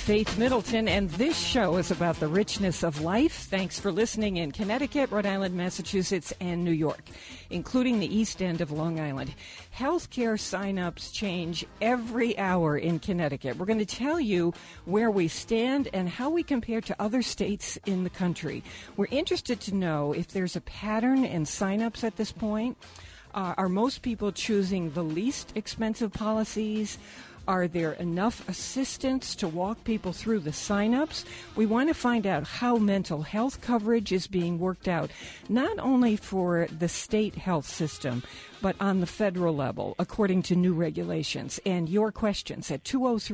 Faith Middleton, and this show is about the richness of life. Thanks for listening in Connecticut, Rhode Island, Massachusetts, and New York, including the East End of Long Island. Healthcare sign-ups change every hour in Connecticut. We're going to tell you where we stand and how we compare to other states in the country. We're interested to know if there's a pattern in sign-ups at this point. Are most people choosing the least expensive policies? Are there enough assistance to walk people through the sign-ups? We want to find out how mental health coverage is being worked out, not only for the state health system, but on the federal level, according to new regulations. And your questions at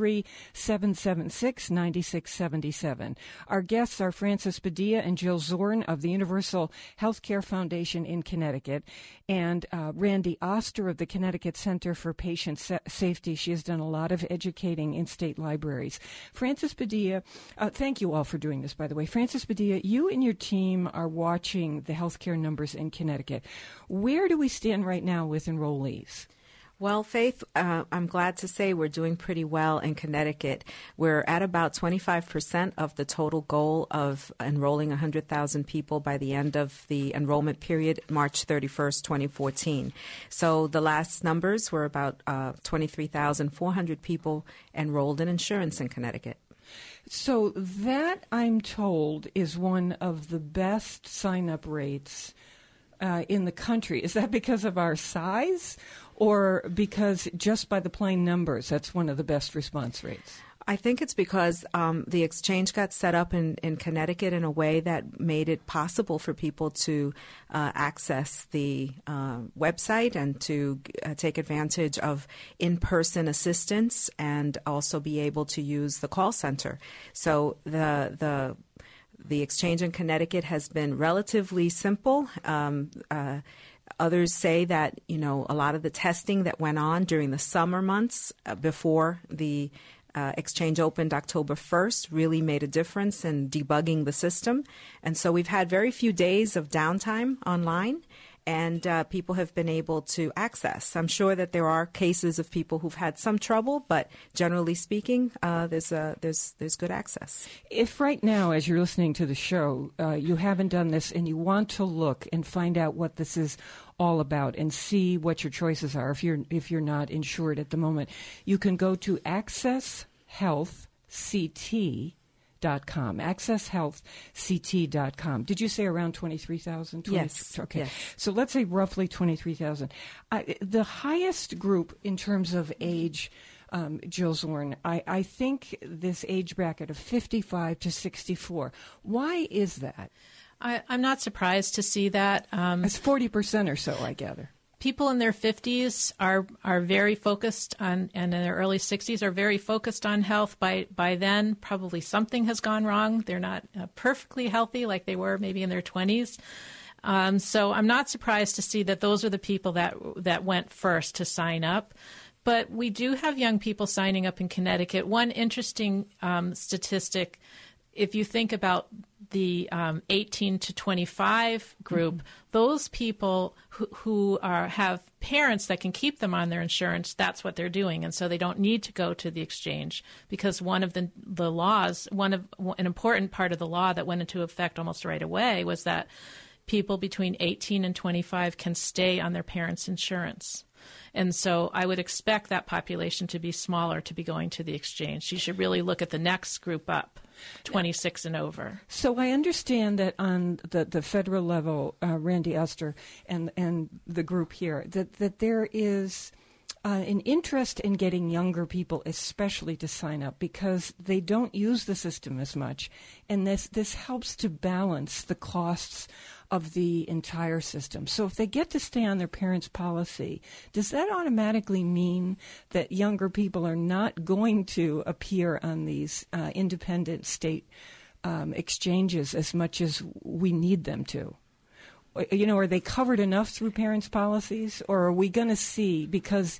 203-776-9677. Our guests are Frances Padilla and Jill Zorn of the Universal Healthcare Foundation in Connecticut, and Randy Oster of the Connecticut Center for Patient Safety. She has done a lot of educating in state libraries. Frances Padilla, thank you all for doing this, by the way. Frances Padilla, you and your team are watching the healthcare numbers in Connecticut. Where do we stand right now with enrollees? Well, Faith, I'm glad to say we're doing pretty well in Connecticut. We're at about 25% of the total goal of enrolling 100,000 people by the end of the enrollment period, March 31st, 2014. So the last numbers were about 23,400 people enrolled in insurance in Connecticut. So that, I'm told, is one of the best sign-up rates in the country. Is that because of our size, or because just by the plain numbers, that's one of the best response rates? I think it's because the exchange got set up in Connecticut in a way that made it possible for people to access the website and to take advantage of in-person assistance and also be able to use the call center. So the exchange in Connecticut has been relatively simple. Others say that, a lot of the testing that went on during the summer months before the exchange opened October 1st really made a difference in debugging the system. And so we've had very few days of downtime online, and people have been able to access. I'm sure that there are cases of people who've had some trouble, but generally speaking, there's good access. If right now, as you're listening to the show, you haven't done this and you want to look and find out what this is all about and see what your choices are, if you're not insured at the moment, you can go to accesshealthct.com. accesshealthct.com. Did you say around 23,000? Yes. Okay. Yes. So let's say roughly 23,000. The highest group in terms of age, Jill Zorn, I think this age bracket of 55 to 64. Why is that? I'm not surprised to see that. It's 40% or so, I gather. People in their 50s are very focused on, and in their early 60s are very focused on health. By then, probably something has gone wrong. They're not perfectly healthy like they were maybe in their 20s. So I'm not surprised to see that those are the people that went first to sign up. But we do have young people signing up in Connecticut. One interesting statistic, if you think about the 18 to 25 group, those people who have parents that can keep them on their insurance, that's what they're doing. And so they don't need to go to the exchange, because one of the laws, an important part of the law that went into effect almost right away was that people between 18 and 25 can stay on their parents' insurance. And so I would expect that population to be smaller to be going to the exchange. You should really look at the next group up, 26 and over. So I understand that on the federal level, Randy Oster and the group here, that there is an interest in getting younger people especially to sign up because they don't use the system as much. And this helps to balance the costs of the entire system. So if they get to stay on their parents' policy, does that automatically mean that younger people are not going to appear on these independent state exchanges as much as we need them to? Are they covered enough through parents' policies, or are we going to see, because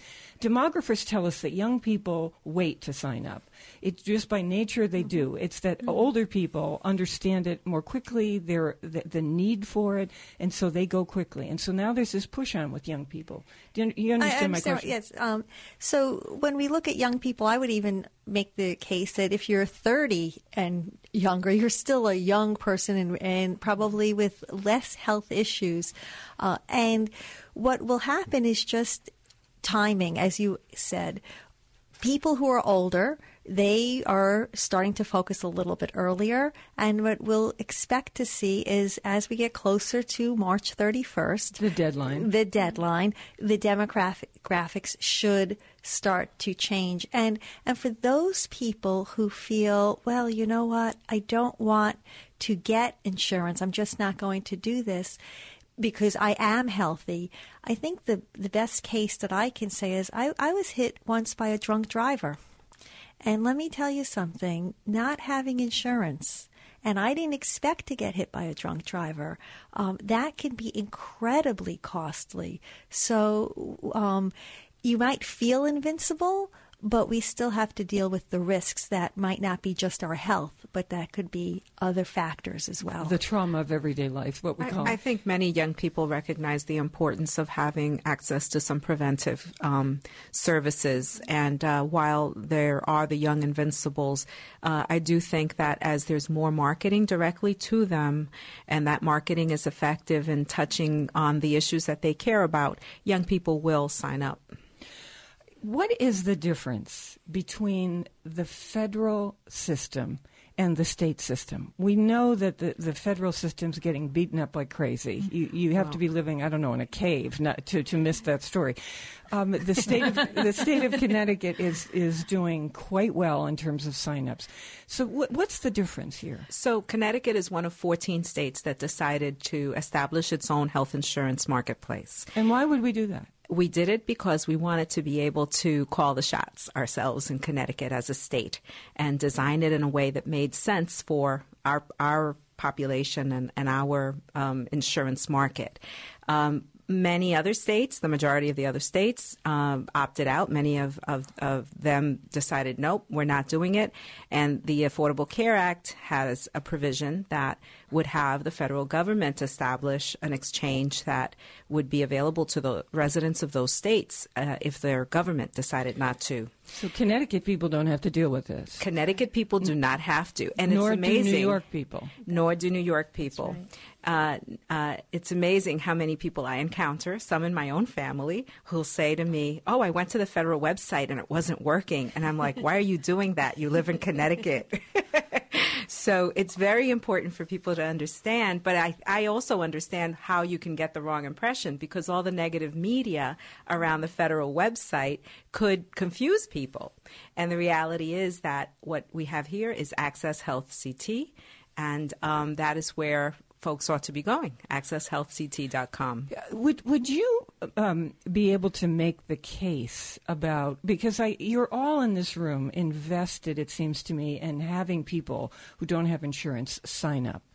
demographers tell us that young people wait to sign up. It's just by nature they do. It's that older people understand it more quickly, the need for it, and so they go quickly. And so now there's this push on with young people. Do you understand my question? Yes. So when we look at young people, I would even make the case that if you're 30 and younger, you're still a young person and probably with less health issues. And what will happen is just timing, as you said. People who are older, they are starting to focus a little bit earlier. And what we'll expect to see is as we get closer to March 31st, the demographics should start to change. And for those people who feel, well, you know what, I don't want to get insurance, I'm just not going to do this because I am healthy. I think the best case that I can say is I was hit once by a drunk driver. And let me tell you something, not having insurance, and I didn't expect to get hit by a drunk driver, that can be incredibly costly. So you might feel invincible, but we still have to deal with the risks that might not be just our health, but that could be other factors as well. The trauma of everyday life, what we call it. I think many young people recognize the importance of having access to some preventive services. And while there are the young invincibles, I do think that as there's more marketing directly to them, and that marketing is effective in touching on the issues that they care about, young people will sign up. What is the difference between the federal system and the state system? We know that the federal system's getting beaten up like crazy. You have to be living, I don't know, in a cave not to miss that story. The state of Connecticut is doing quite well in terms of signups. So what's the difference here? So Connecticut is one of 14 states that decided to establish its own health insurance marketplace. And why would we do that? We did it because we wanted to be able to call the shots ourselves in Connecticut as a state and design it in a way that made sense for our population and our insurance market. Many other states, the majority of the other states, opted out. Many of them decided, nope, we're not doing it. And the Affordable Care Act has a provision that would have the federal government establish an exchange that would be available to the residents of those states if their government decided not to. So Connecticut people don't have to deal with this. Connecticut people do not have to. And Nor it's amazing. do New York people. Nor do New York people. It's amazing how many people I encounter, some in my own family, who'll say to me, oh, I went to the federal website and it wasn't working. And I'm like, why are you doing that? You live in Connecticut. So it's very important for people to understand. But I also understand how you can get the wrong impression because all the negative media around the federal website could confuse people. And the reality is that what we have here is Access Health CT. And that is where folks ought to be going, accesshealthct.com. Would you be able to make the case about, because you're all in this room invested, it seems to me, in having people who don't have insurance sign up.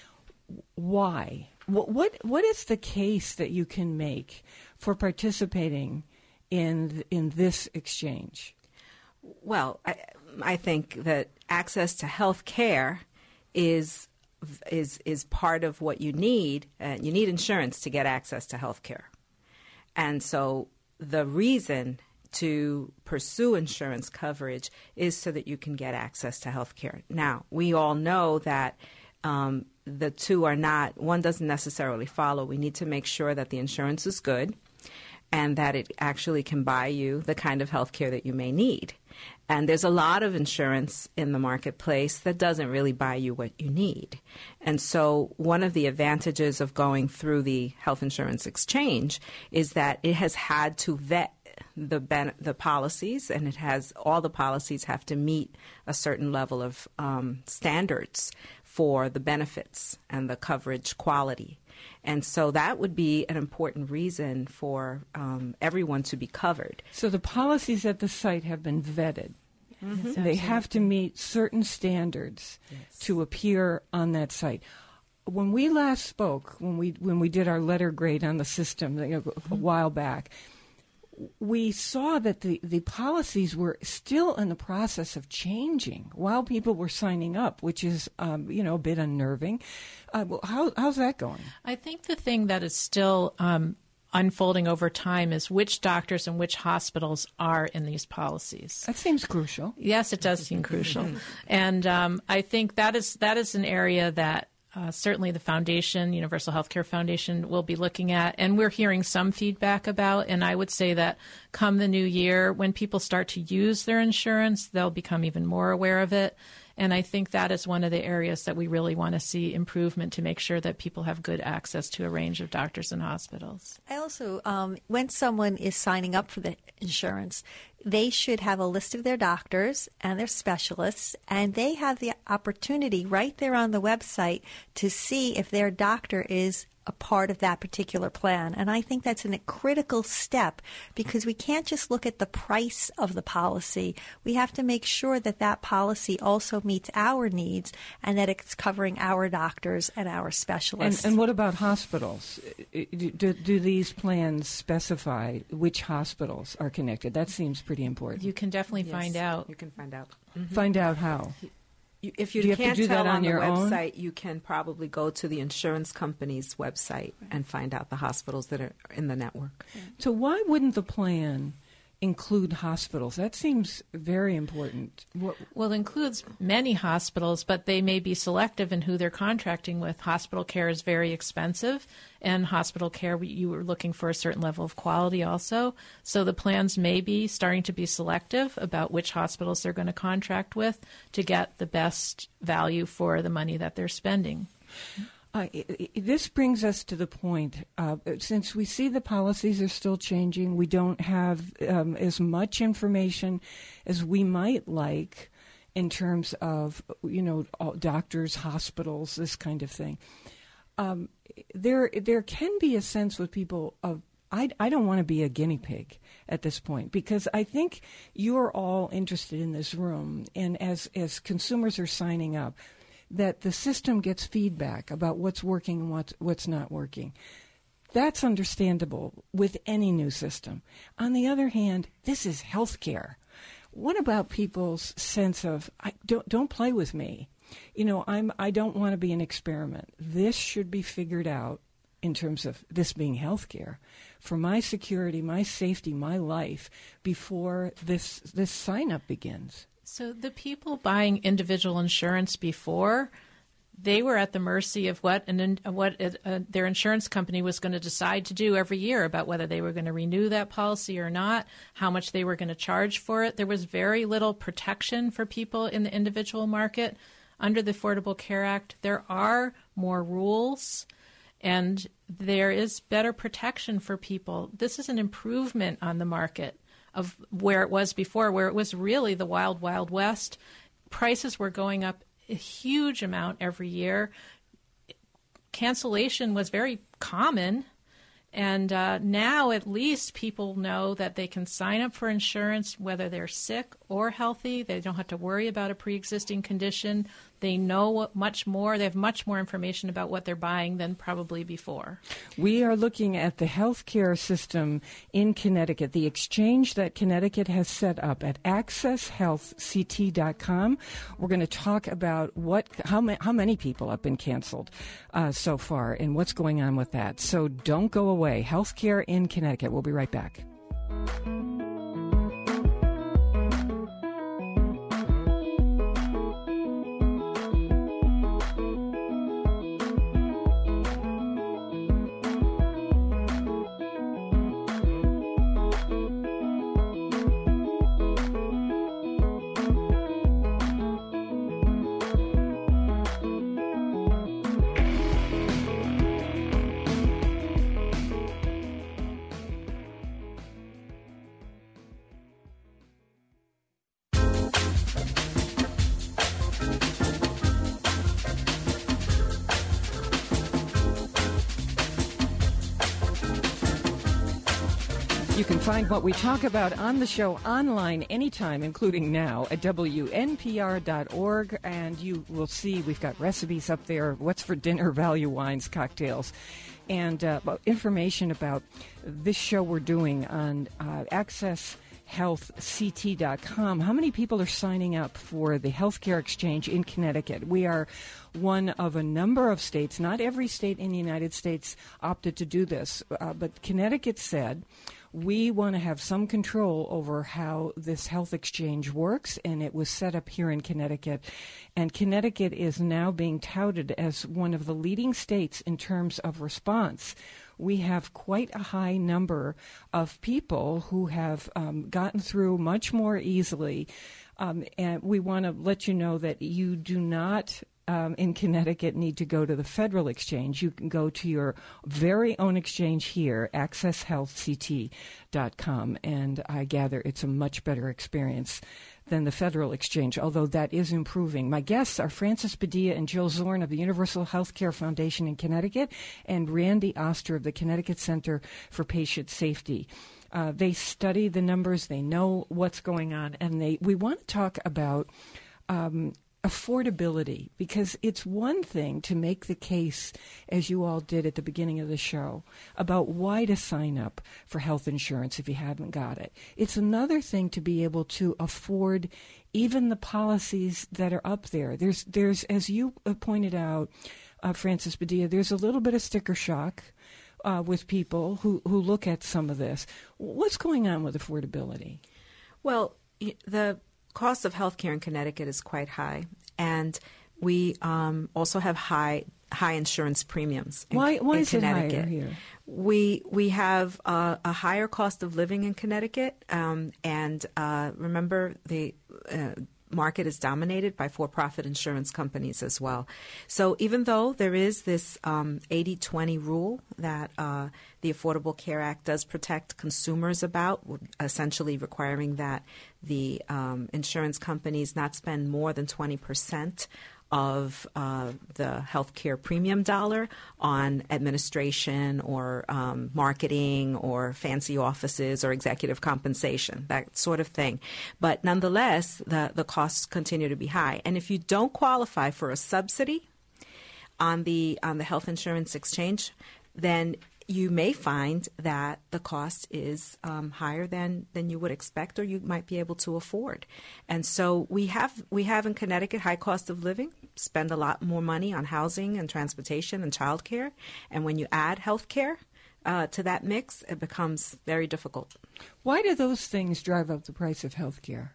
Why? What is the case that you can make for participating in this exchange? Well, I think that access to health care is part of what you need. You need insurance to get access to health care. And so the reason to pursue insurance coverage is so that you can get access to health care. Now, we all know that the two are not, one doesn't necessarily follow. We need to make sure that the insurance is good and that it actually can buy you the kind of health care that you may need. And there's a lot of insurance in the marketplace that doesn't really buy you what you need. And so one of the advantages of going through the health insurance exchange is that it has had to vet the policies, and all the policies have to meet a certain level of standards for the benefits and the coverage quality. And so that would be an important reason for everyone to be covered. So the policies at the site have been vetted. Mm-hmm. They have to meet certain standards to appear on that site. When we last spoke, when we did our letter grade on the system a while back, we saw that the policies were still in the process of changing while people were signing up, which is, a bit unnerving. How's that going? I think the thing that is still unfolding over time is which doctors and which hospitals are in these policies. That seems crucial. Yes, it does seem crucial. And I think that is an area that certainly the foundation, Universal Healthcare Foundation, will be looking at, and we're hearing some feedback about. And I would say that come the new year, when people start to use their insurance, they'll become even more aware of it. And I think that is one of the areas that we really want to see improvement to make sure that people have good access to a range of doctors and hospitals. I also, when someone is signing up for the insurance, they should have a list of their doctors and their specialists, and they have the opportunity right there on the website to see if their doctor is a part of that particular plan. And I think that's a critical step, because we can't just look at the price of the policy. We have to make sure that that policy also meets our needs and that it's covering our doctors and our specialists. And what about hospitals? Do these plans specify which hospitals are connected? That seems pretty important. You can definitely find out. You can find out. Find out how? If you do you have can't to do tell that on the your website, own? you can probably go to the insurance company's website and find out the hospitals that are in the network. So why wouldn't the plan include hospitals? That seems very important. Well, it includes many hospitals, but they may be selective in who they're contracting with. Hospital care is very expensive, and hospital care, you were looking for a certain level of quality also. So the plans may be starting to be selective about which hospitals they're going to contract with to get the best value for the money that they're spending. This brings us to the point, since we see the policies are still changing, we don't have as much information as we might like in terms of, doctors, hospitals, this kind of thing. There can be a sense with people of, I don't want to be a guinea pig at this point, because I think you're all interested in this room, and as consumers are signing up, that the system gets feedback about what's working and what's not working. That's understandable with any new system. On the other hand, this is healthcare. What about people's sense of, don't play with me? I don't want to be an experiment. This should be figured out in terms of this being healthcare for my security, my safety, my life before this sign-up begins. So the people buying individual insurance before, they were at the mercy of what their insurance company was going to decide to do every year about whether they were going to renew that policy or not, how much they were going to charge for it. There was very little protection for people in the individual market. Under the Affordable Care Act, there are more rules, and there is better protection for people. This is an improvement on the market of where it was before, where it was really the wild, wild west. Prices were going up a huge amount every year. Cancellation was very common. And now at least people know that they can sign up for insurance whether they're sick or healthy. They don't have to worry about a pre-existing condition. They know much more. They have much more information about what they're buying than probably before. We are looking at the healthcare system in Connecticut, the exchange that Connecticut has set up at accesshealthct.com. We're going to talk about how many people have been canceled so far and what's going on with that. So don't go away. Healthcare in Connecticut. We'll be right back. You can find what we talk about on the show online anytime, including now, at WNPR.org. And you will see we've got recipes up there, what's for dinner, value wines, cocktails, and information about this show we're doing on AccessHealthCT.com. How many people are signing up for the healthcare exchange in Connecticut? We are one of a number of states. Not every state in the United States opted to do this, but Connecticut said, we want to have some control over how this health exchange works, and it was set up here in Connecticut. And Connecticut is now being touted as one of the leading states in terms of response. We have quite a high number of people who have gotten through much more easily. And we want to let you know that you do not in Connecticut need to go to the federal exchange. You can go to your very own exchange here, AccessHealthCT.com, and I gather it's a much better experience than the federal exchange, although that is improving. My guests are Frances Padilla and Jill Zorn of the Universal Healthcare Foundation in Connecticut and Randy Oster of the Connecticut Center for Patient Safety. They study the numbers, they know what's going on, and we want to talk about affordability, because it's one thing to make the case, as you all did at the beginning of the show, about why to sign up for health insurance if you haven't got it. It's another thing to be able to afford even the policies that are up there. There's as you pointed out, Frances Padilla, there's a little bit of sticker shock with people who look at some of this. What's going on with affordability? Well, the cost of healthcare in Connecticut is quite high, and we also have high insurance premiums. Why is Connecticut. It higher here? We have a higher cost of living in Connecticut, and remember the market is dominated by for-profit insurance companies as well. So even though there is this 80-20 rule that the Affordable Care Act does protect consumers about, essentially requiring that the insurance companies not spend more than 20% of the healthcare premium dollar on administration or marketing or fancy offices or executive compensation, that sort of thing. But nonetheless, the costs continue to be high. And if you don't qualify for a subsidy on the health insurance exchange, then you may find that the cost is higher than you would expect or you might be able to afford. And so we have in Connecticut high cost of living, spend a lot more money on housing and transportation and childcare. And when you add health care to that mix, it becomes very difficult. Why do those things drive up the price of health care?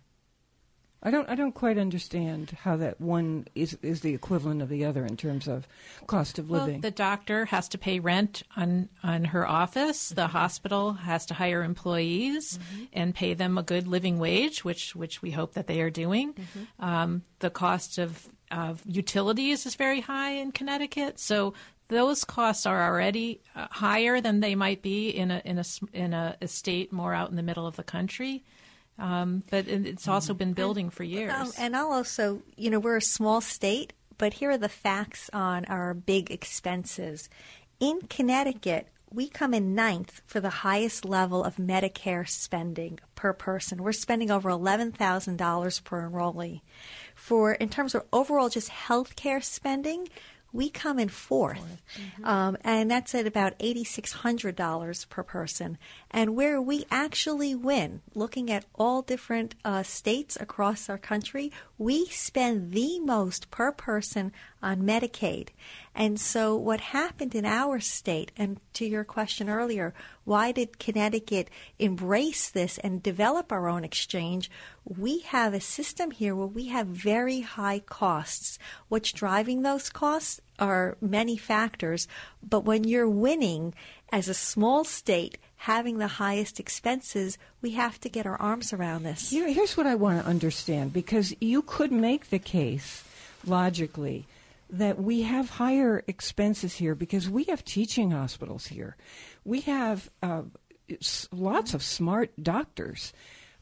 I don't quite understand how that one is the equivalent of the other in terms of cost of living. Well, the doctor has to pay rent on her office. The hospital has to hire employees and pay them a good living wage, which we hope that they are doing. The cost of utilities is very high in Connecticut, so those costs are already higher than they might be in a state more out in the middle of the country. But it's also been building for years. And I'll also, we're a small state, but here are the facts on our big expenses. In Connecticut, we come in 9th for the highest level of Medicare spending per person. We're spending over $11,000 per enrollee. In terms of overall just health care spending, we come in 4th, and that's at about $8,600 per person. And where we actually win, looking at all different states across our country, we spend the most per person on Medicaid. And so what happened in our state, and to your question earlier, why did Connecticut embrace this and develop our own exchange? We have a system here where we have very high costs. What's driving those costs are many factors, but when you're winning as a small state, having the highest expenses, we have to get our arms around this. Here's what I want to understand, because you could make the case logically that we have higher expenses here because we have teaching hospitals here. We have lots of smart doctors.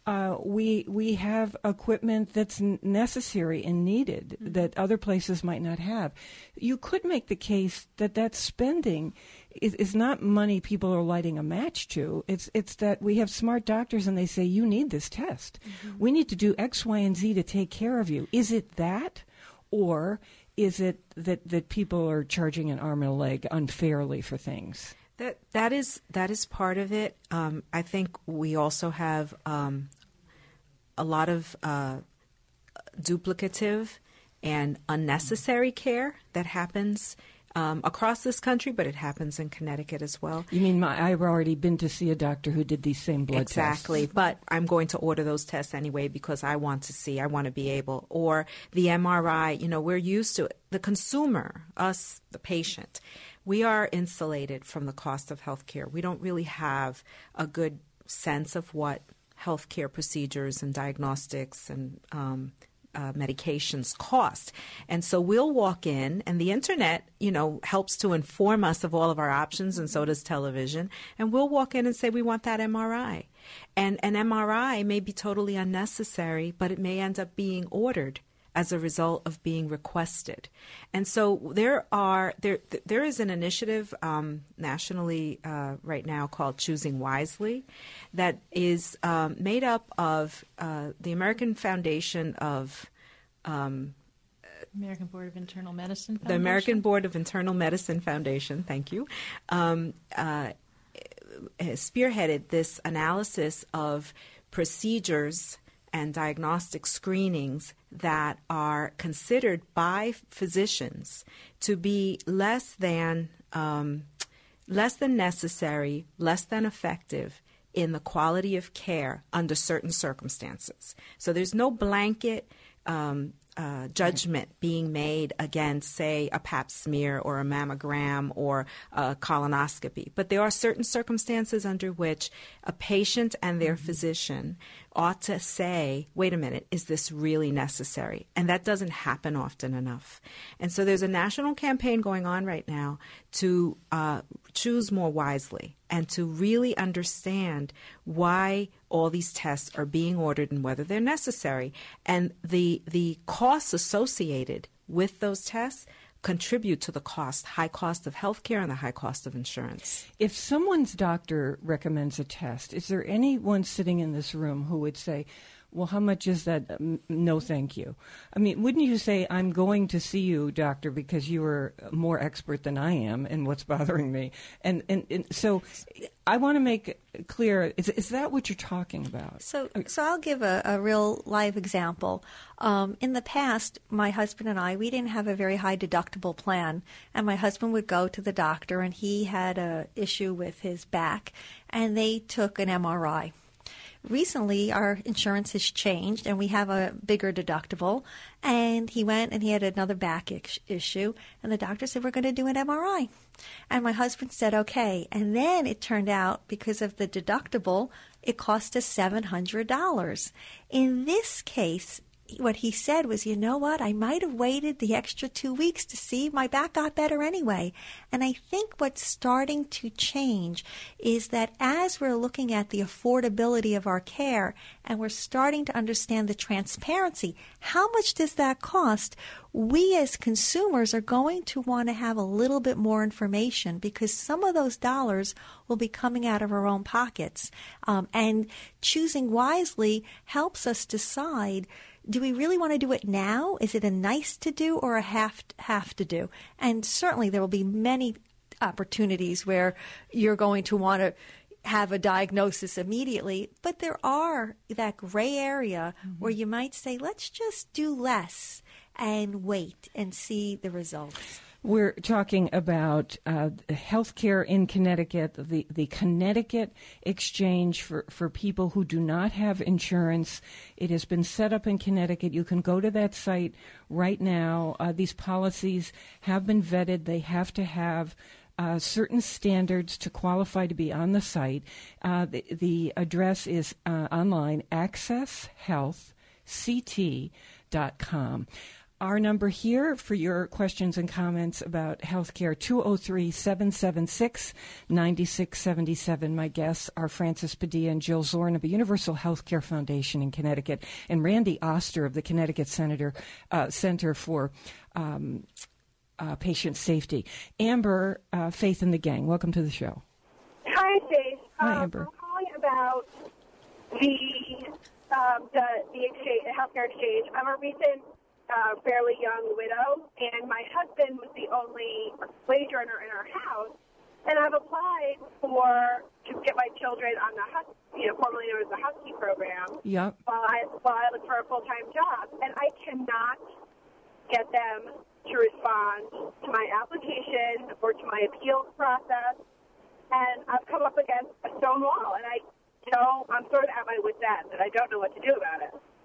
we have equipment that's necessary and needed that other places might not have. You could make the case that that spending is not money people are lighting a match to. It's that we have smart doctors and they say, you need this test. We need to do X, Y, and Z to take care of you. Is it that? Or is it that people are charging an arm and a leg unfairly for things? That is part of it. I think we also have a lot of duplicative and unnecessary care that happens across this country, but it happens in Connecticut as well. You mean I've already been to see a doctor who did these same blood tests? Exactly, but I'm going to order those tests anyway because I want to be able, or the MRI, we're used to it. The consumer, us, the patient, we are insulated from the cost of healthcare. We don't really have a good sense of what healthcare procedures and diagnostics and medications cost. And so we'll walk in, and the internet, helps to inform us of all of our options, and so does television. And we'll walk in and say, we want that MRI. And an MRI may be totally unnecessary, but it may end up being ordered as a result of being requested. And so there is an initiative nationally right now called Choosing Wisely that is made up of the American Foundation of American Board of Internal Medicine Foundation. The American Board of Internal Medicine Foundation, thank you, spearheaded this analysis of procedures and diagnostic screenings that are considered by physicians to be less than necessary, less than effective in the quality of care under certain circumstances. So there's no blanket judgment being made against, say, a pap smear or a mammogram or a colonoscopy. But there are certain circumstances under which a patient and their physician ought to say, wait a minute, is this really necessary? And that doesn't happen often enough. And so there's a national campaign going on right now to choose more wisely and to really understand why all these tests are being ordered and whether they're necessary. And the costs associated with those tests contribute to the high cost of healthcare and the high cost of insurance. If someone's doctor recommends a test, is there anyone sitting in this room who would say, well, how much is that? No, thank you. I mean, wouldn't you say, I'm going to see you, doctor, because you are more expert than I am in what's bothering me? And so I want to make clear, is that what you're talking about? So I'll give a real live example. In the past, my husband and I, we didn't have a very high deductible plan, and my husband would go to the doctor, and he had an issue with his back, and they took an MRI. Recently, our insurance has changed, and we have a bigger deductible. And he went and he had another back issue, and the doctor said, we're going to do an MRI. And my husband said, okay. And then it turned out, because of the deductible, it cost us $700. In this case, what he said was, you know what, I might have waited the extra 2 weeks to see my back got better anyway. And I think what's starting to change is that as we're looking at the affordability of our care and we're starting to understand the transparency, how much does that cost? We as consumers are going to want to have a little bit more information because some of those dollars will be coming out of our own pockets. And choosing wisely helps us decide, do we really want to do it now? Is it a nice to do or a have to do? And certainly there will be many opportunities where you're going to want to have a diagnosis immediately, but there are that gray area where you might say, let's just do less and wait and see the results. We're talking about healthcare in Connecticut, the Connecticut Exchange for people who do not have insurance. It has been set up in Connecticut. You can go to that site right now. These policies have been vetted. They have to have certain standards to qualify to be on the site. The address is online, accesshealthct.com. Our number here for your questions and comments about healthcare, 203-776-9677. My guests are Frances Padilla and Jill Zorn of the Universal Healthcare Foundation in Connecticut and Randy Oster of the Connecticut Center for Patient Safety. Amber, Faith and the Gang, welcome to the show. Hi, Faith. Hi, Amber. I'm calling about the exchange, the healthcare exchange. I'm a recent, fairly young widow, and my husband was the only wage earner in our house. And I've applied to get my children on the formerly known as the Husky program. Yep. While I look for a full-time job, and I cannot get them to respond to my application or to my appeals process. And I've come up against a stone wall, and I'm sort of at my wit's end, and I don't know what to do about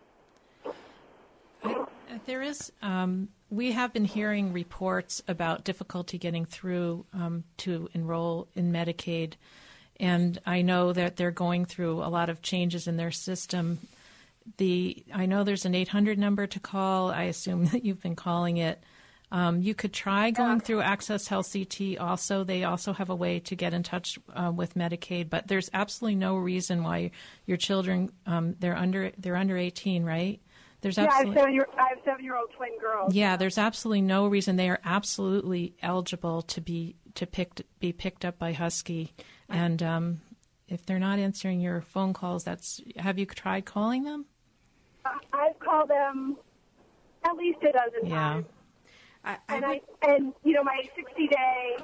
it. There is, we have been hearing reports about difficulty getting through to enroll in Medicaid, and I know that they're going through a lot of changes in their system. I know there's an 800 number to call. I assume that you've been calling it. You could try going through Access Health CT also. They also have a way to get in touch with Medicaid, but there's absolutely no reason why your children, they're under 18, right? I have 7-year-old twin girls. Yeah, there's absolutely no reason. They are absolutely eligible to be picked up by Husky. And if they're not answering your phone calls, have you tried calling them? I've called them at least a dozen times. My 60-day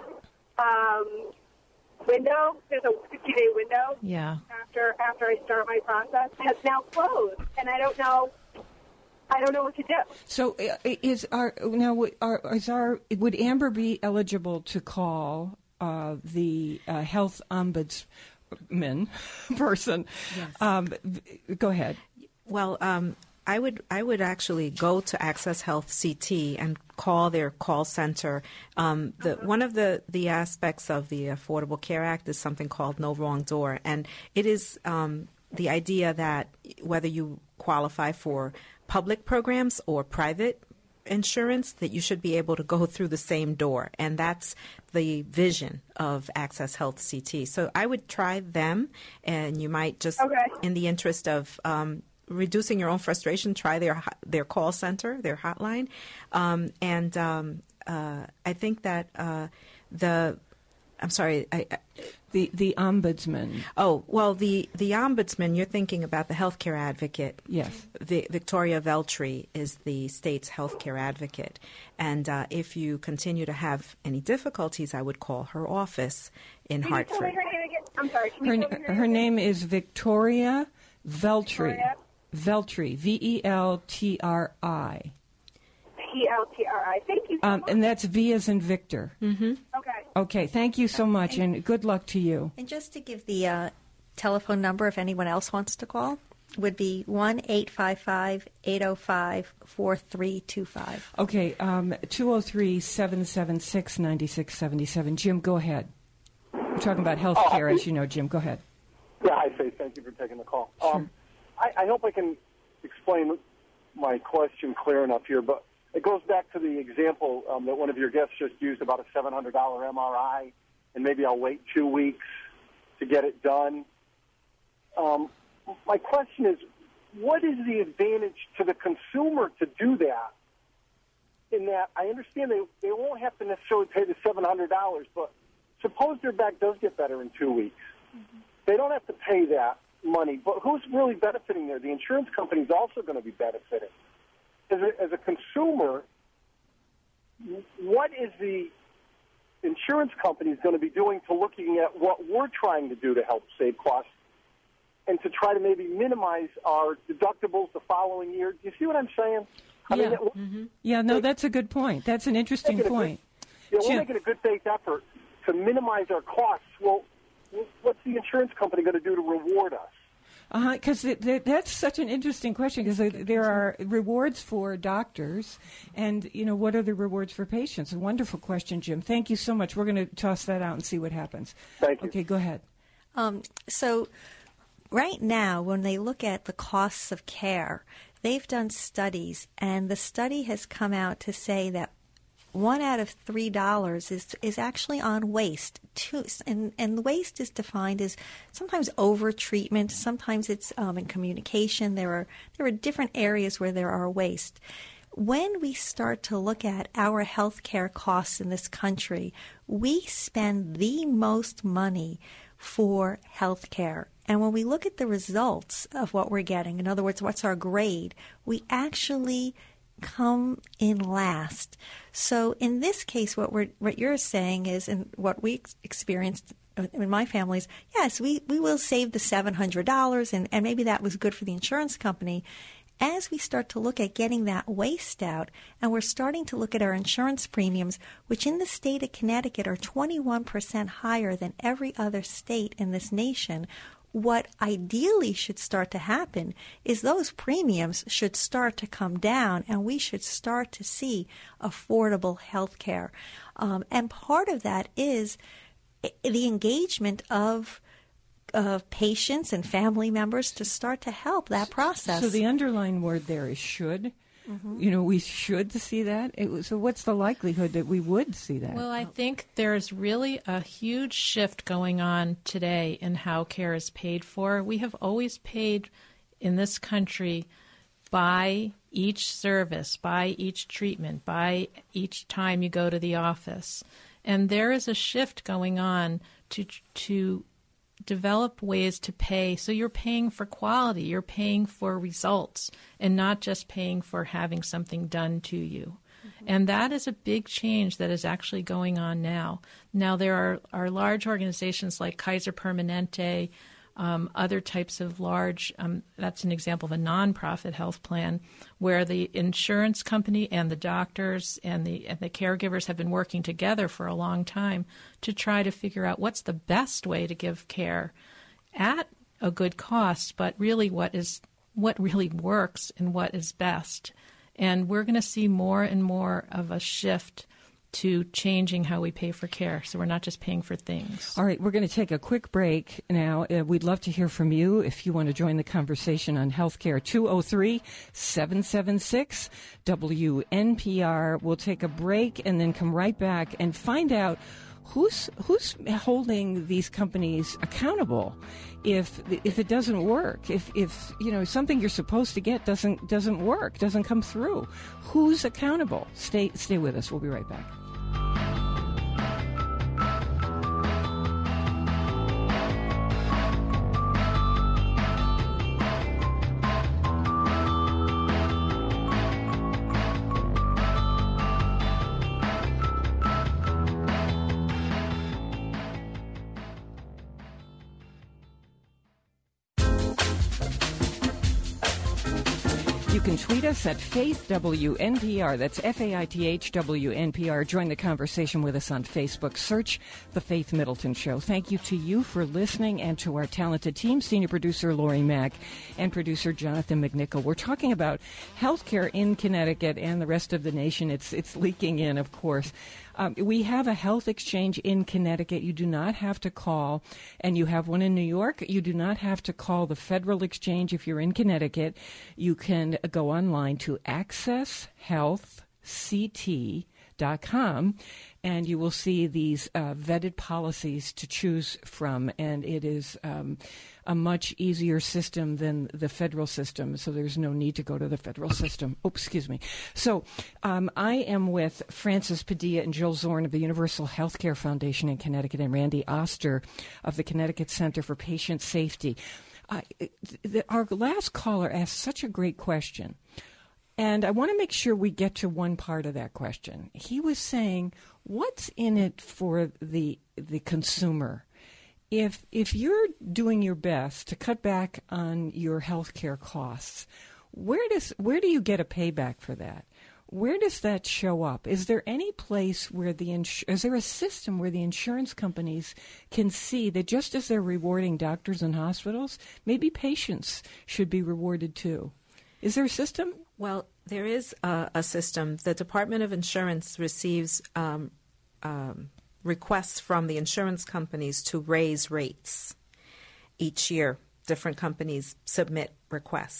window, there's a 60-day window. Yeah. After I start my process, has now closed, and I don't know what to do. So, would Amber be eligible to call the health ombudsman person? Yes. Go ahead. Well, I would actually go to Access Health CT and call their call center. One of the aspects of the Affordable Care Act is something called No Wrong Door, and it is the idea that whether you qualify for public programs or private insurance, that you should be able to go through the same door, and that's the vision of Access Health CT. So I would try them, and you might just, in the interest of reducing your own frustration, try their call center, their hotline. I think that the ombudsman. Oh, well, the ombudsman, you're thinking about the healthcare advocate. Yes. Victoria Veltri is the state's healthcare advocate. And if you continue to have any difficulties, I would call her office in Hartford. Can you tell me her name again? I'm sorry. Her name is Victoria Veltri. Veltri, Veltri. Veltri. Thank you so much. And that's V as in Victor. Mm-hmm. Okay, thank you so much, and good luck to you. And just to give the telephone number, if anyone else wants to call, would be 1-855-805-4325. Okay, 203-776-9677. Jim, go ahead. We're talking about health care, as you know, Jim. Go ahead. Yeah, hi, Faith. Thank you for taking the call. Sure. I hope I can explain my question clear enough here, but it goes back to the example that one of your guests just used about a $700 MRI, and maybe I'll wait 2 weeks to get it done. My question is, what is the advantage to the consumer to do that? In that, I understand they won't have to necessarily pay the $700, but suppose their back does get better in 2 weeks. Mm-hmm. They don't have to pay that money, but who's really benefiting there? The insurance company's also going to be benefiting. As a consumer, what is the insurance company going to be doing to looking at what we're trying to do to help save costs and to try to maybe minimize our deductibles the following year? Do you see what I'm saying? That's a good point. That's an interesting point. We're making a good faith effort to minimize our costs. Well, what's the insurance company going to do to reward us? Because that's such an interesting question, because there are rewards for doctors, and, what are the rewards for patients? A wonderful question, Jim. Thank you so much. We're going to toss that out and see what happens. Thank you. Okay, go ahead. So right now, when they look at the costs of care, they've done studies, and the study has come out to say that $1 out of $3 is actually on waste. And the waste is defined as sometimes over-treatment, sometimes it's in communication. There are different areas where there are waste. When we start to look at our health care costs in this country, we spend the most money for health care. And when we look at the results of what we're getting, in other words, what's our grade, we actually come in last. So in this case, what you're saying is, and what we experienced in my family is, yes, we will save the $700, and maybe that was good for the insurance company. As we start to look at getting that waste out, and we're starting to look at our insurance premiums, which in the state of Connecticut are 21% higher than every other state in this nation, what ideally should start to happen is those premiums should start to come down, and we should start to see affordable health care. And part of that is the engagement of patients and family members to start to help that process. So the underlying word there is should. Mm-hmm. We should see that. So what's the likelihood that we would see that? Well, I think there's really a huge shift going on today in how care is paid for. We have always paid in this country by each service, by each treatment, by each time you go to the office. And there is a shift going on to develop ways to pay. So you're paying for quality, you're paying for results, and not just paying for having something done to you. Mm-hmm. And that is a big change that is actually going on now. Now there are large organizations like Kaiser Permanente, other types of large, that's an example of a nonprofit health plan where the insurance company and the doctors and the caregivers have been working together for a long time to try to figure out what's the best way to give care at a good cost, but really what really works and what is best. And we're going to see more and more of a shift to changing how we pay for care. So we're not just paying for things. All right, we're going to take a quick break now. We'd love to hear from you if you want to join the conversation on healthcare. 203-776-WNPR. We'll take a break and then come right back and find out who's holding these companies accountable if it doesn't work, if something you're supposed to get doesn't work, doesn't come through. Who's accountable? Stay with us. We'll be right back. You can tweet us at FaithWNPR. That's FaithWNPR. Join the conversation with us on Facebook. Search The Faith Middleton Show. Thank you to you for listening and to our talented team, senior producer Lori Mack and producer Jonathan McNichol. We're talking about healthcare in Connecticut and the rest of the nation. It's leaking in, of course. We have a health exchange in Connecticut. You do not have to call, and you have one in New York. You do not have to call the Federal Exchange if you're in Connecticut. You can go online to accesshealthct.com, and you will see these vetted policies to choose from, and it is a much easier system than the federal system, so there's no need to go to the federal system. Oh, excuse me. So I am with Frances Padilla and Jill Zorn of the Universal Healthcare Foundation in Connecticut and Randy Oster of the Connecticut Center for Patient Safety. Our last caller asked such a great question, and I want to make sure we get to one part of that question. He was saying, what's in it for the consumer? If you're doing your best to cut back on your health care costs, where do you get a payback for that? Where does that show up? Is there any place where is there a system where the insurance companies can see that just as they're rewarding doctors and hospitals, maybe patients should be rewarded too? Is there a system? Well, there is a system. The Department of Insurance receives requests from the insurance companies to raise rates each year. Different companies submit requests.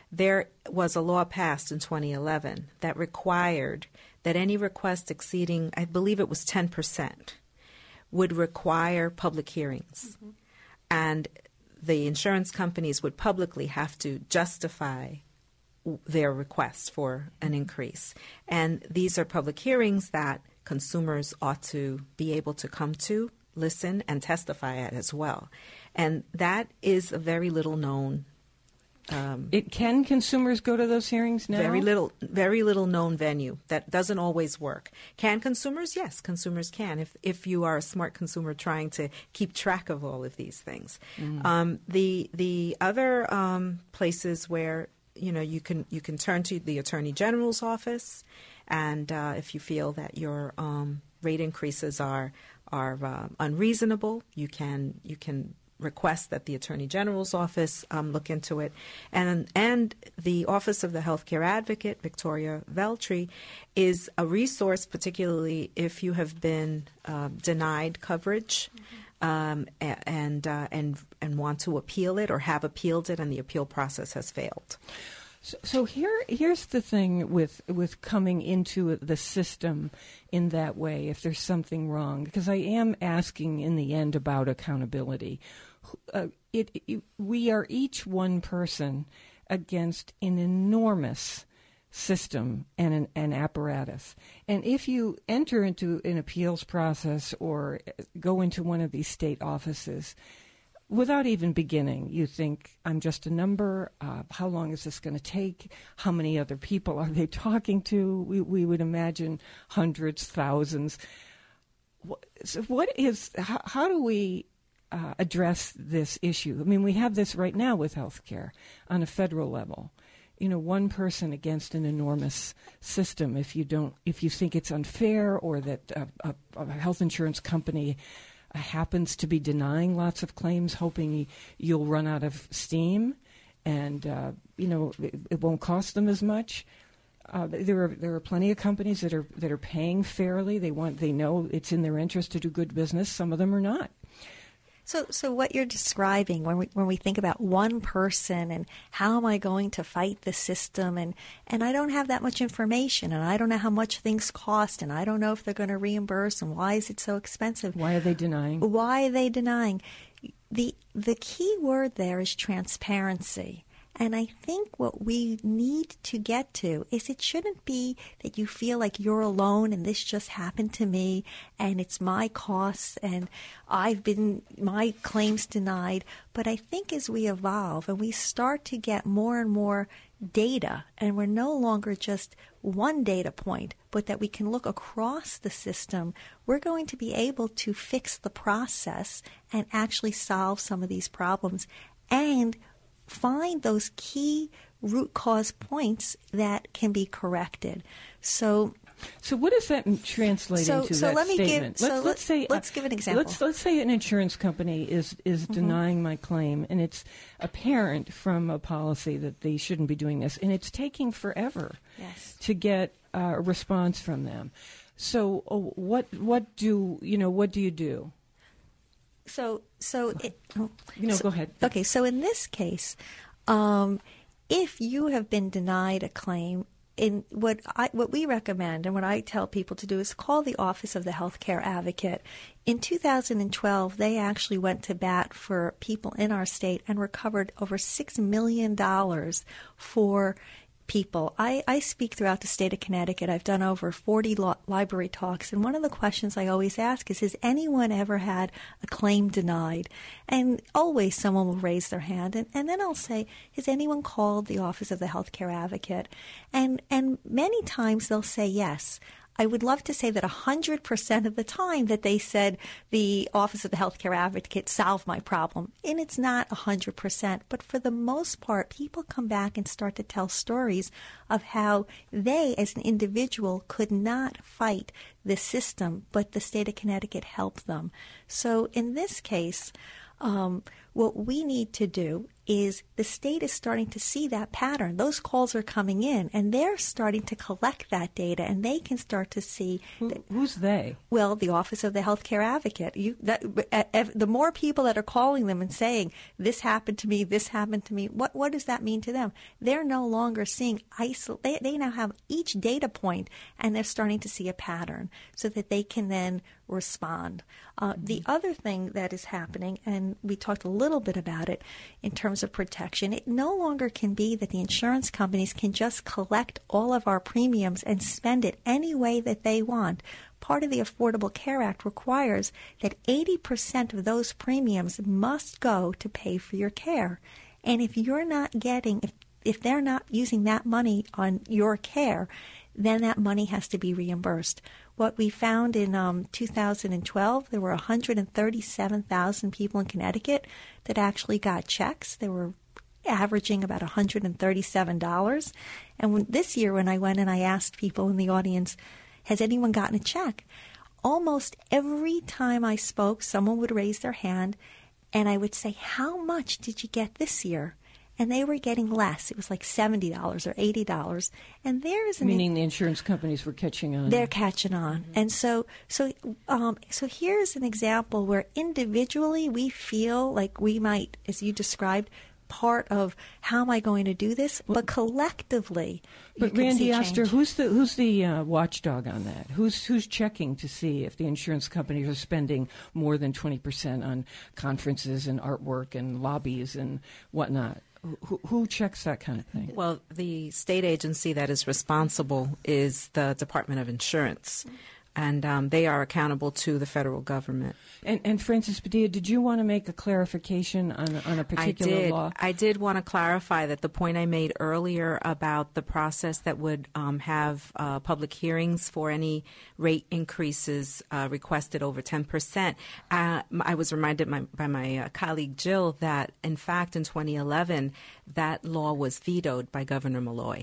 there was a law passed in 2011 that required that any request exceeding, I believe it was 10%, would require public hearings. Mm-hmm. And the insurance companies would publicly have to justify their request for an increase. And these are public hearings that consumers ought to be able to come to, listen, and testify at as well. And that is a very little known. Can consumers go to those hearings now? Very little known venue. That doesn't always work. Can consumers? Yes, consumers can. If you are a smart consumer trying to keep track of all of these things. Mm. The other places where you can turn to the Attorney General's office, and if you feel that your rate increases are unreasonable, you can request that the Attorney General's office look into it. And the Office of the Healthcare Advocate, Victoria Veltri, is a resource, particularly if you have been denied coverage and want to appeal it or have appealed it and the appeal process has failed. So here's the thing with coming into the system in that way, if there's something wrong, because I am asking in the end about accountability. We are each one person against an enormous system and an apparatus. And if you enter into an appeals process or go into one of these state offices, without even beginning, you think, I'm just a number. How long is this going to take? How many other people are they talking to? We would imagine hundreds, thousands. How do we address this issue? I mean, we have this right now with healthcare on a federal level. One person against an enormous system. If you think it's unfair or that a health insurance company happens to be denying lots of claims, hoping you'll run out of steam, and it won't cost them as much. There are plenty of companies that are paying fairly. They know it's in their interest to do good business. Some of them are not. So what you're describing when we think about one person and how am I going to fight the system and I don't have that much information and I don't know how much things cost and I don't know if they're going to reimburse and why is it so expensive? Why are they denying? The key word there is transparency. And I think what we need to get to is it shouldn't be that you feel like you're alone and this just happened to me and it's my costs and my claims denied. But I think as we evolve and we start to get more and more data and we're no longer just one data point, but that we can look across the system, we're going to be able to fix the process and actually solve some of these problems and find those key root cause points that can be corrected. So what does that translate into? So that let me statement? let's give an example. Let's say an insurance company is denying my claim, and it's apparent from a policy that they shouldn't be doing this, and it's taking forever to get a response from them. So what do you do? Go ahead. Okay, so in this case, if you have been denied a claim, what we recommend and what I tell people to do is call the Office of the Healthcare Advocate. In 2012, they actually went to bat for people in our state and recovered over $6 million for people. I speak throughout the state of Connecticut. I've done over 40 library talks, and one of the questions I always ask is, has anyone ever had a claim denied? And always someone will raise their hand, and then I'll say, has anyone called the Office of the Healthcare Advocate? And many times they'll say yes. I would love to say that 100% of the time that they said the Office of the Healthcare Advocate solved my problem. And it's not 100%. But for the most part, people come back and start to tell stories of how they, as an individual, could not fight the system, but the state of Connecticut helped them. So in this case, what we need to do is the state is starting to see that pattern. Those calls are coming in, and they're starting to collect that data, and they can start to see. Who's they? Well, the Office of the Healthcare Advocate. The more people that are calling them and saying, this happened to me, what does that mean to them? They're no longer seeing they now have each data point, and they're starting to see a pattern so that they can then respond. The other thing that is happening, and we talked a little bit about it in terms of protection, it no longer can be that the insurance companies can just collect all of our premiums and spend it any way that they want. Part of the Affordable Care Act requires that 80% of those premiums must go to pay for your care. And if you're not getting, if they're not using that money on your care, then that money has to be reimbursed. What we found in 2012, there were 137,000 people in Connecticut that actually got checks. They were averaging about $137. And this year when I went and I asked people in the audience, has anyone gotten a check? Almost every time I spoke, someone would raise their hand, and I would say, how much did you get this year? And they were getting less. It was like $70 or $80. And meaning the insurance companies were catching on. They're catching on. Mm-hmm. And so here's an example where individually we feel like we might, as you described, part of how am I going to do this, but collectively. But Randy Oster, who's the watchdog on that? Who's checking to see if the insurance companies are spending more than 20% on conferences and artwork and lobbies and whatnot? Who checks that kind of thing? Well, the state agency that is responsible is the Department of Insurance, and they are accountable to the federal government. And Frances Padilla, did you want to make a clarification on a particular law? I did want to clarify that the point I made earlier about the process that would have public hearings for any rate increases requested over 10%. I was reminded by my colleague Jill that, in fact, in 2011, that law was vetoed by Governor Malloy.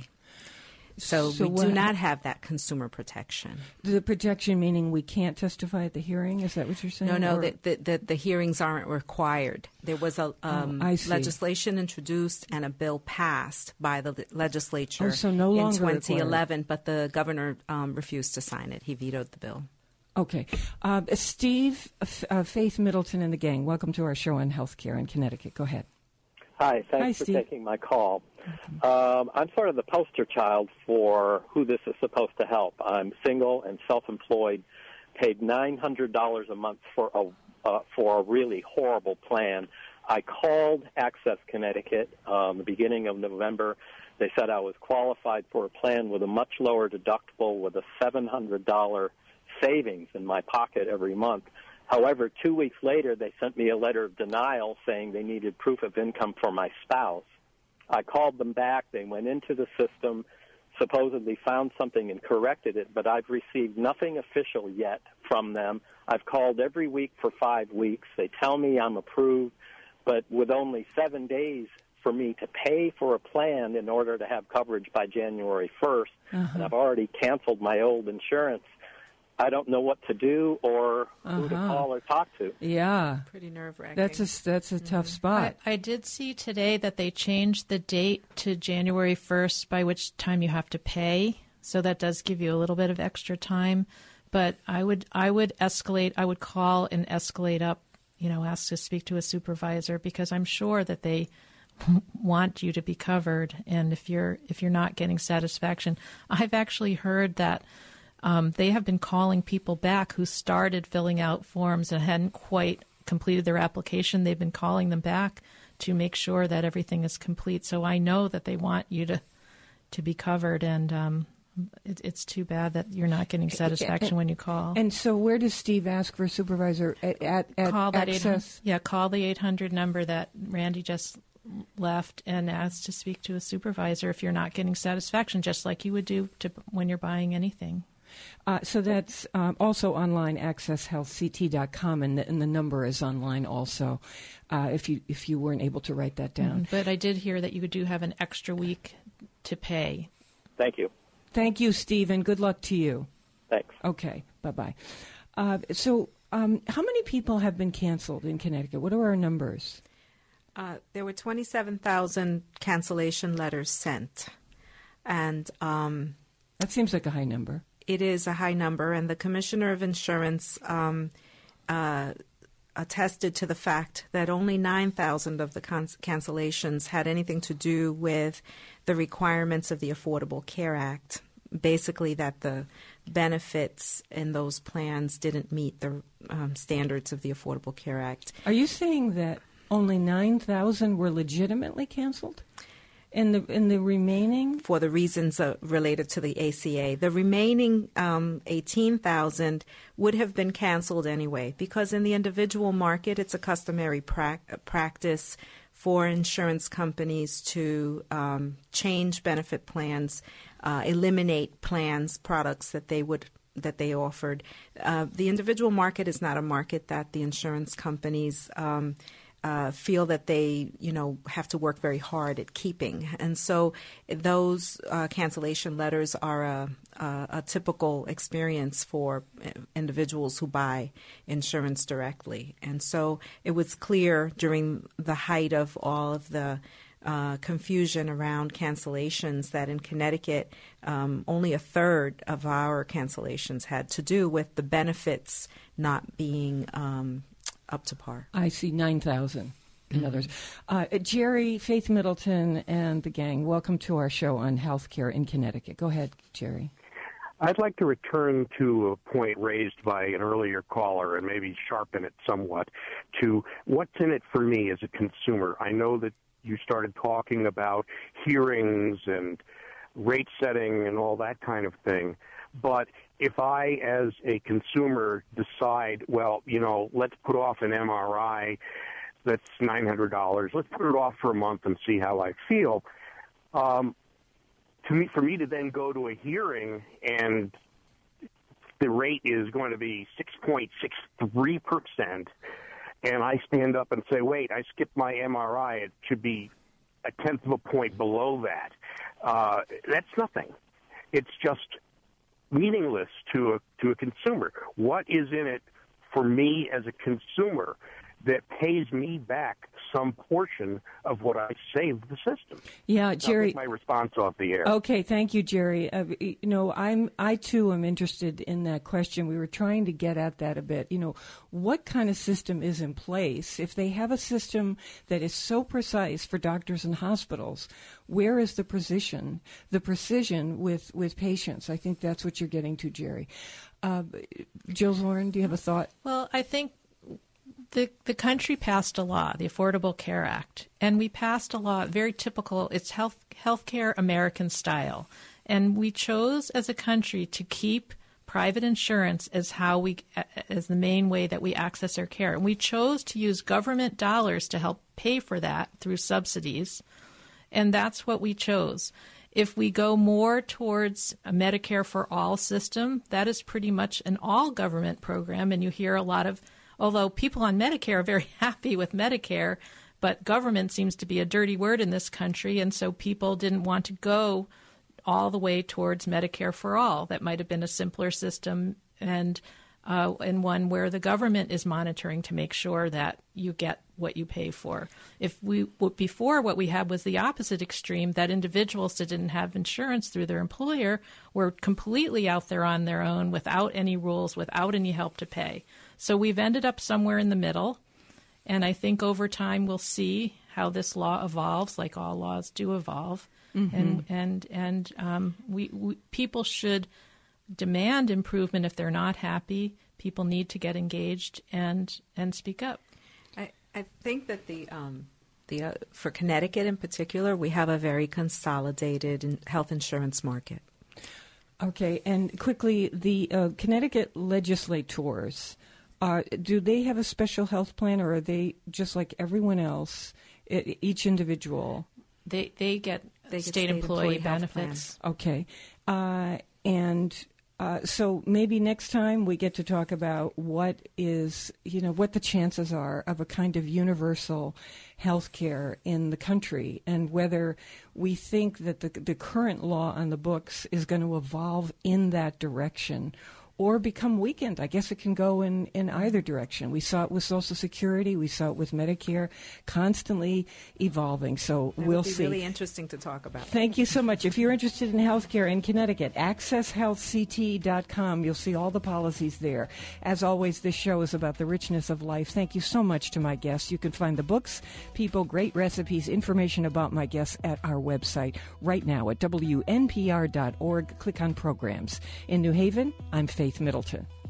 So we do not have that consumer protection. The protection meaning we can't testify at the hearing? Is that what you're saying? No, the hearings aren't required. There was a legislation introduced and a bill passed by the legislature no longer in 2011, required. But the governor refused to sign it. He vetoed the bill. Okay. Steve, Faith Middleton and the gang, welcome to our show on healthcare in Connecticut. Go ahead. Hi, thanks for taking my call. I'm sort of the poster child for who this is supposed to help. I'm single and self-employed, paid $900 a month for a really horrible plan. I called Access Connecticut the beginning of November. They said I was qualified for a plan with a much lower deductible with a $700 savings in my pocket every month. However, 2 weeks later, they sent me a letter of denial saying they needed proof of income for my spouse. I called them back. They went into the system, supposedly found something and corrected it, but I've received nothing official yet from them. I've called every week for 5 weeks. They tell me I'm approved, but with only 7 days for me to pay for a plan in order to have coverage by January 1st, and I've already canceled my old insurance. I don't know what to do or who to call or talk to. Yeah. Pretty nerve-wracking. That's a tough spot. I did see today that they changed the date to January 1st, by which time you have to pay. So that does give you a little bit of extra time. But I would escalate. I would call and escalate up, ask to speak to a supervisor, because I'm sure that they want you to be covered. And if you're not getting satisfaction, I've actually heard that they have been calling people back who started filling out forms and hadn't quite completed their application. They've been calling them back to make sure that everything is complete. So I know that they want you to be covered, and it's too bad that you're not getting satisfaction when you call. And so where does Steve ask for a supervisor at call that Access? Call the 800 number that Randy just left and ask to speak to a supervisor if you're not getting satisfaction, just like you would do when you're buying anything. So that's also online, accesshealthct.com, and the number is online also, if you weren't able to write that down. Mm-hmm. But I did hear that you do have an extra week to pay. Thank you. Thank you, Steve, and good luck to you. Thanks. Okay, bye-bye. So how many people have been canceled in Connecticut? What are our numbers? There were 27,000 cancellation letters sent. And that seems like a high number. It is a high number. And the Commissioner of Insurance attested to the fact that only 9,000 of the cancellations had anything to do with the requirements of the Affordable Care Act. Basically, that the benefits in those plans didn't meet the standards of the Affordable Care Act. Are you saying that only 9,000 were legitimately canceled? And the remaining? For the reasons related to the ACA. The remaining 18,000 would have been canceled anyway, because in the individual market, it's a customary practice for insurance companies to change benefit plans, eliminate products that they offered. The individual market is not a market that the insurance companies feel that they, have to work very hard at keeping. And so those cancellation letters are a typical experience for individuals who buy insurance directly. And so it was clear during the height of all of the confusion around cancellations that in Connecticut, only a third of our cancellations had to do with the benefits not being up to par. I see 9,000 in others. Jerry, Faith Middleton, and the gang, welcome to our show on healthcare in Connecticut. Go ahead, Jerry. I'd like to return to a point raised by an earlier caller and maybe sharpen it somewhat to what's in it for me as a consumer. I know that you started talking about hearings and rate setting and all that kind of thing, but if I, as a consumer, decide, well, let's put off an MRI that's $900, let's put it off for a month and see how I feel, for me to then go to a hearing and the rate is going to be 6.63%, and I stand up and say, wait, I skipped my MRI, it should be a tenth of a point below that. That's nothing. It's just meaningless to a consumer. What is in it for me as a consumer that pays me back some portion of what I saved the system? Yeah, Jerry. I'll take my response off the air. Okay, thank you, Jerry. I too am interested in that question. We were trying to get at that a bit. What kind of system is in place? If they have a system that is so precise for doctors and hospitals, where is the precision with patients? I think that's what you're getting to, Jerry. Jill Zorn, do you have a thought? Well, I think the country passed a law, the Affordable Care Act, and we passed a law very typical. It's healthcare American style, and we chose as a country to keep private insurance as the main way that we access our care, and we chose to use government dollars to help pay for that through subsidies, and that's what we chose. If we go more towards a Medicare for All system, that is pretty much an all government program, and you hear a lot of. Although people on Medicare are very happy with Medicare, but government seems to be a dirty word in this country, and so people didn't want to go all the way towards Medicare for All. That might have been a simpler system and one where the government is monitoring to make sure that you get what you pay for. Before, what we had was the opposite extreme, that individuals that didn't have insurance through their employer were completely out there on their own without any rules, without any help to pay. So we've ended up somewhere in the middle, and I think over time we'll see how this law evolves, like all laws do evolve, and people should demand improvement if they're not happy. People need to get engaged and speak up. I think that for Connecticut in particular, we have a very consolidated health insurance market. Okay, and quickly, the Connecticut legislators, do they have a special health plan, or are they just like everyone else, each individual? They get state employee benefits. Okay, so maybe next time we get to talk about what the chances are of a kind of universal health care in the country, and whether we think that the current law on the books is going to evolve in that direction, or become weakened. I guess it can go in either direction. We saw it with Social Security. We saw it with Medicare, constantly evolving. So we'll see. Really interesting to talk about. Thank you so much. If you're interested in healthcare in Connecticut, accesshealthct.com. You'll see all the policies there. As always, this show is about the richness of life. Thank you so much to my guests. You can find the books, people, great recipes, information about my guests at our website right now at WNPR.org. Click on Programs. In New Haven, I'm Faith Middleton.